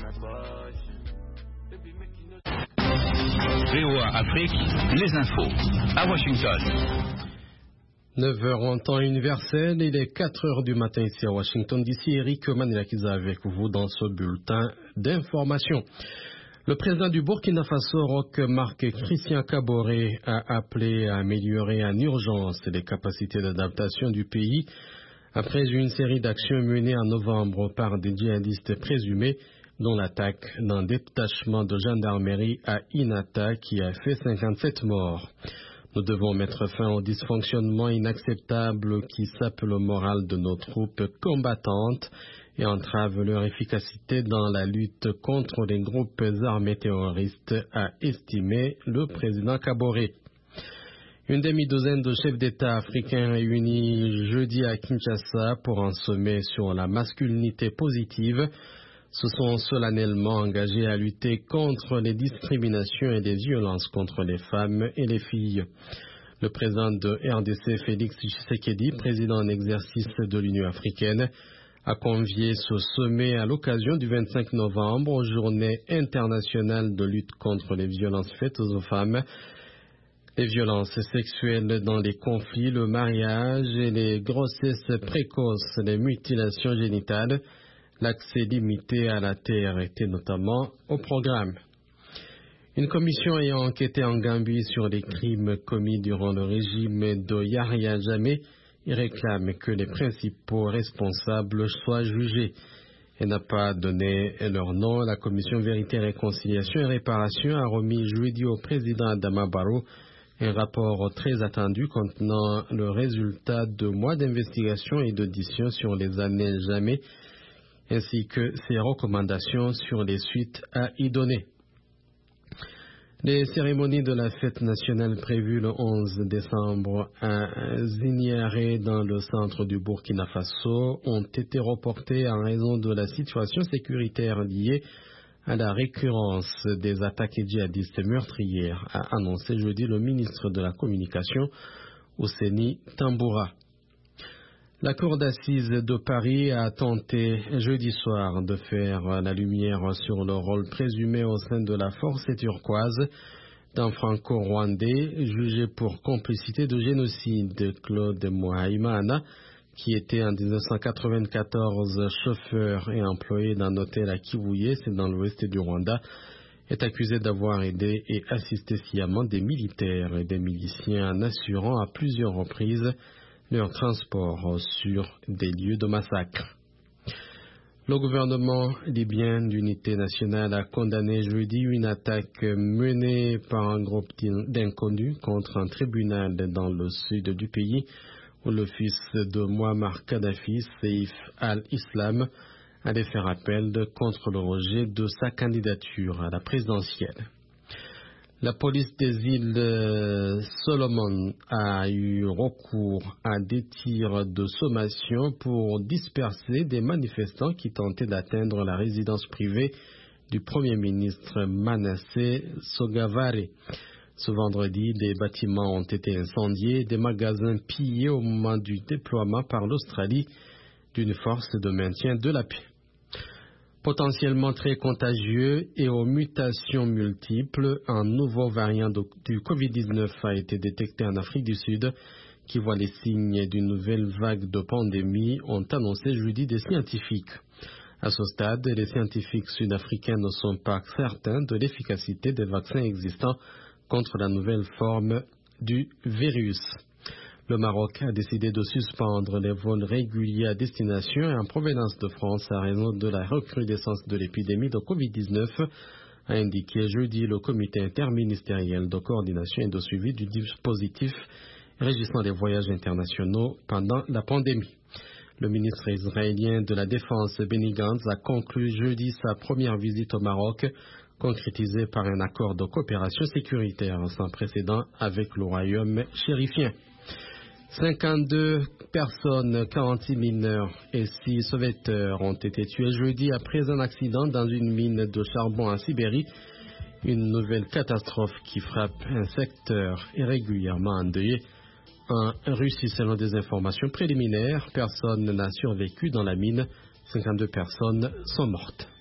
VOA Afrique, les infos, à Washington. 9h en temps universel, il est 4h du matin ici à Washington, d'ici Eric Manilakiza avec vous dans ce bulletin d'information. Le président du Burkina Faso, Roch Marc Christian Kaboré, a appelé à améliorer en urgence les capacités d'adaptation du pays après une série d'actions menées en novembre par des djihadistes présumés, dont l'attaque d'un détachement de gendarmerie à Inata qui a fait 57 morts. Nous devons mettre fin au dysfonctionnement inacceptable qui sape le moral de nos troupes combattantes et entrave leur efficacité dans la lutte contre les groupes armés terroristes, a estimé le président Kaboré. Une demi-douzaine de chefs d'État africains réunis jeudi à Kinshasa pour un sommet sur la masculinité positive se sont solennellement engagés à lutter contre les discriminations et les violences contre les femmes et les filles. Le président de RDC, Félix Tshisekedi, président en exercice de l'Union africaine, a convié ce sommet à l'occasion du 25 novembre aux Journées internationales de lutte contre les violences faites aux femmes, les violences sexuelles dans les conflits, le mariage et les grossesses précoces, les mutilations génitales. L'accès limité à la terre était notamment au programme. Une commission ayant enquêté en Gambie sur les crimes commis durant le régime de Yahya Jammeh réclame que les principaux responsables soient jugés. Elle n'a pas donné leur nom. La commission Vérité, Réconciliation et Réparation a remis jeudi au président Adama Barrow un rapport très attendu contenant le résultat de mois d'investigation et d'audition sur les années Jammeh, ainsi que ses recommandations sur les suites à y donner. Les cérémonies de la fête nationale prévues le 11 décembre à Ziniaré dans le centre du Burkina Faso ont été reportées en raison de la situation sécuritaire liée à la récurrence des attaques djihadistes meurtrières, a annoncé jeudi le ministre de la Communication, Ouseni Tamboura. La Cour d'assises de Paris a tenté jeudi soir de faire la lumière sur le rôle présumé au sein de la force turquoise d'un franco-rwandais jugé pour complicité de génocide. Claude Mouhaïmana, qui était en 1994 chauffeur et employé d'un hôtel à Kivuye, c'est dans l'ouest du Rwanda, est accusé d'avoir aidé et assisté sciemment des militaires et des miliciens en assurant à plusieurs reprises leur transport sur des lieux de massacre. Le gouvernement libyen d'unité nationale a condamné jeudi une attaque menée par un groupe d'inconnus contre un tribunal dans le sud du pays où le fils de Muammar Kadhafi, Saif al-Islam, allait faire appel contre le rejet de sa candidature à la présidentielle. La police des îles Solomon a eu recours à des tirs de sommation pour disperser des manifestants qui tentaient d'atteindre la résidence privée du Premier ministre Manasseh Sogavare. Ce vendredi, des bâtiments ont été incendiés, des magasins pillés au moment du déploiement par l'Australie d'une force de maintien de la paix. Potentiellement très contagieux et aux mutations multiples, un nouveau variant du Covid-19 a été détecté en Afrique du Sud qui voit les signes d'une nouvelle vague de pandémie, ont annoncé jeudi des scientifiques. À ce stade, les scientifiques sud-africains ne sont pas certains de l'efficacité des vaccins existants contre la nouvelle forme du virus. Le Maroc a décidé de suspendre les vols réguliers à destination et en provenance de France à raison de la recrudescence de l'épidémie de Covid-19, a indiqué jeudi le comité interministériel de coordination et de suivi du dispositif régissant les voyages internationaux pendant la pandémie. Le ministre israélien de la Défense Benny Gantz a conclu jeudi sa première visite au Maroc, concrétisée par un accord de coopération sécuritaire sans précédent avec le royaume chérifien. 52 personnes, 46 mineurs et 6 sauveteurs ont été tués jeudi après un accident dans une mine de charbon en Sibérie. Une nouvelle catastrophe qui frappe un secteur irrégulièrement endeuillé. En Russie, selon des informations préliminaires, personne n'a survécu dans la mine. 52 personnes sont mortes.